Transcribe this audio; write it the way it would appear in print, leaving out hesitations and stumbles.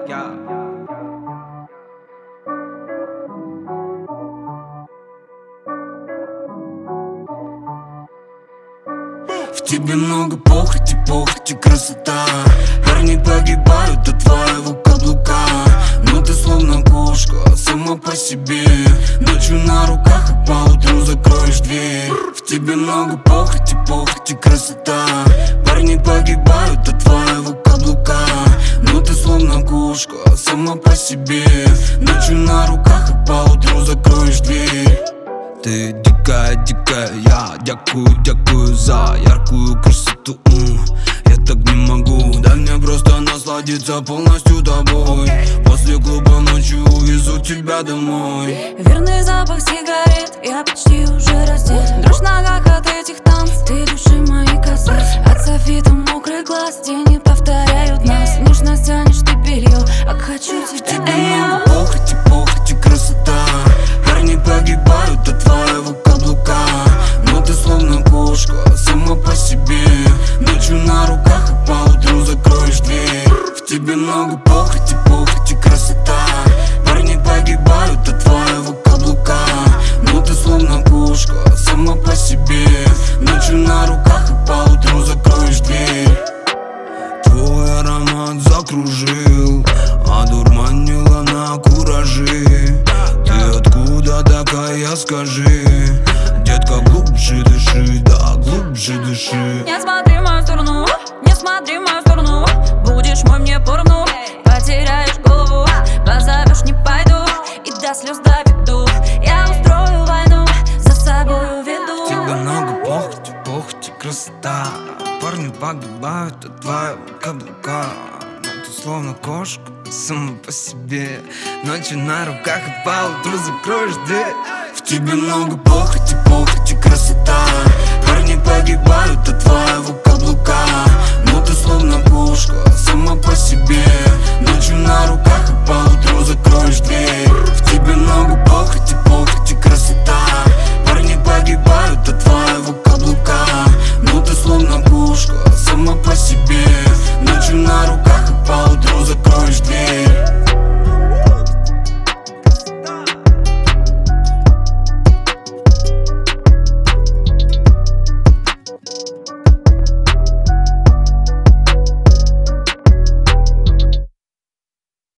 В тебе много похоти, похоти, красота. Парни погибают от твоего каблука. Но ты словно кошка, сама по себе. Ночью на руках, а поутру закроешь дверь. В тебе много похоти, похоти, красота. Парни погибают от твоего каблука. Но ты словно кошка, сама по себе. Ночью на руках, а поутру закроешь дверь. Ты дикая, дикая, я дякую за яркую красоту. Я так не могу, дай мне просто насладиться полностью тобой. После клуба ночью увезу тебя домой. Верный запах сигарет, я почти уже раздет. Дрожь в ногах от этих танцев, ты души мои касаешься. От софита мокрый глаз, тени повторяют нас. Нежно стянешь ты белье, а хочу тебя. В тебе много похоти, похоти, красота. Парни погибают от твоего каблука. Но ты словно кошка, сама по себе. Ночью на руках, а поутру закроешь дверь. В тебе много похоти, похоти, красота. Парни погибают от твоего каблука. Но ты словно кошка, сама по себе. Ночью на руках, а поутру закроешь дверь. Твой аромат закружил, одурманила на кураже. Ты откуда такая, скажи? Детка, глубже дыши, да, глубже дыши. Не смотри в мою сторону, не смотри в мою сторону. Будешь мой, мне поровну, потеряешь голову. Позовешь, не пойду, и до слез доведу. Я устрою войну, за собой уведу. В тебе много похоти, похоти, красота. Парни погибают от твоего каблука. Но ты словно кошка, сама по себе. Ночью на руках, и поутру закроешь дверь. В тебе много похоти, похоти, красота.